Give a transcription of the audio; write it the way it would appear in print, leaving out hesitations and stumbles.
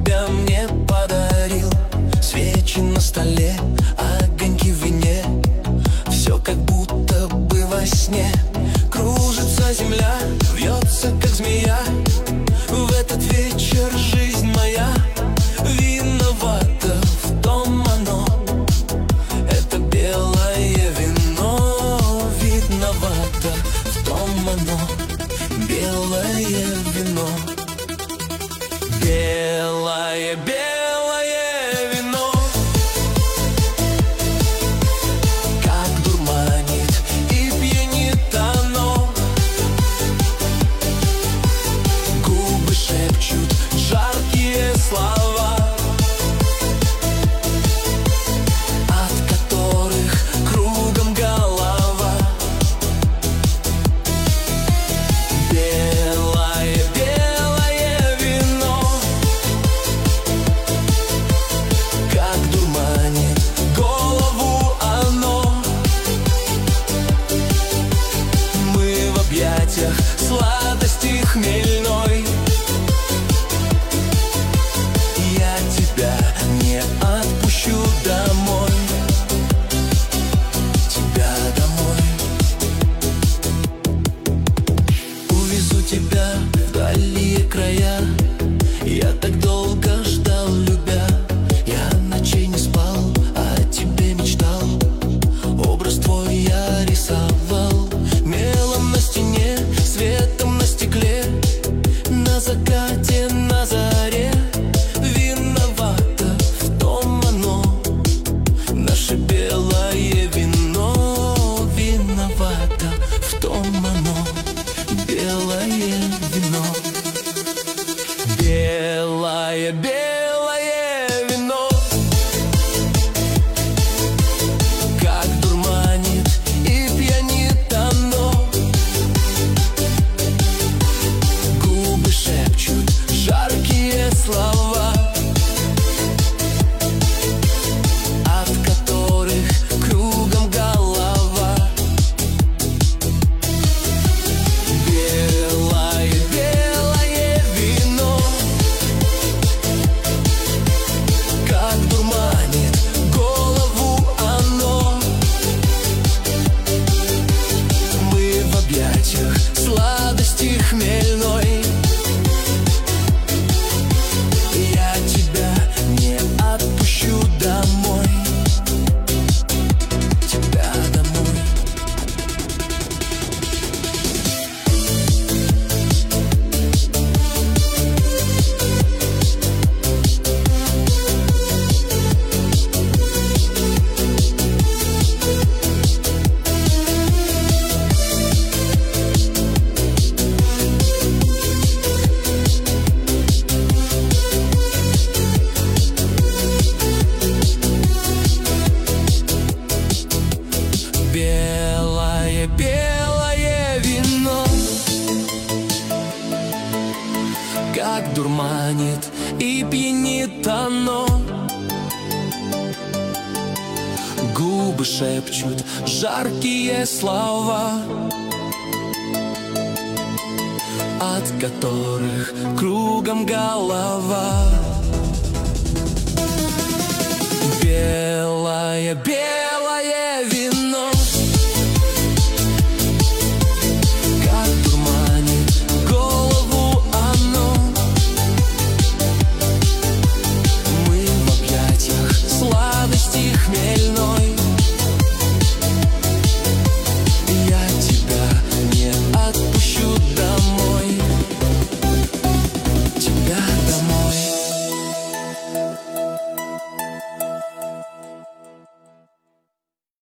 тебя мне подарил. Свечи на столе, огоньки в вине, все как будто бы во сне. Кружится земля, вьется как змея. В этот вечер жизнь моя виновата, в том оно. Это белое вино виновато, в том оно. Белое вино. Белое, белое вино, как дурманит и пьянит оно. Губы шепчут жаркие слова, от которых кругом голова. Белое, белое вино, как дурманит голову оно. Мы в объятиях сладости хмельной. Я тебя не отпущу домой, тебя домой. Увезу тебя в дальние края. Я так долго ждал, любя. Я ночей не спал, о тебе мечтал. Образ твой я рисовал мелом на стене, светом на стекле. На закате, на заре виновато, в том оно. Наше белое вино виновато, в том оно. Белое вино. Белое, белое вино, как дурманит и пьянит оно. Губы шепчут жаркие слова, от которых кругом голова. Белое, белое вино, как дурманит голову оно. Мы в объятиях сладости хмельной. Я тебя не отпущу домой, тебя домой. Белое, белое вино, как дурманит и пьянит оно. Губы шепчут жаркие слова, от которых кругом голова. Белое, белое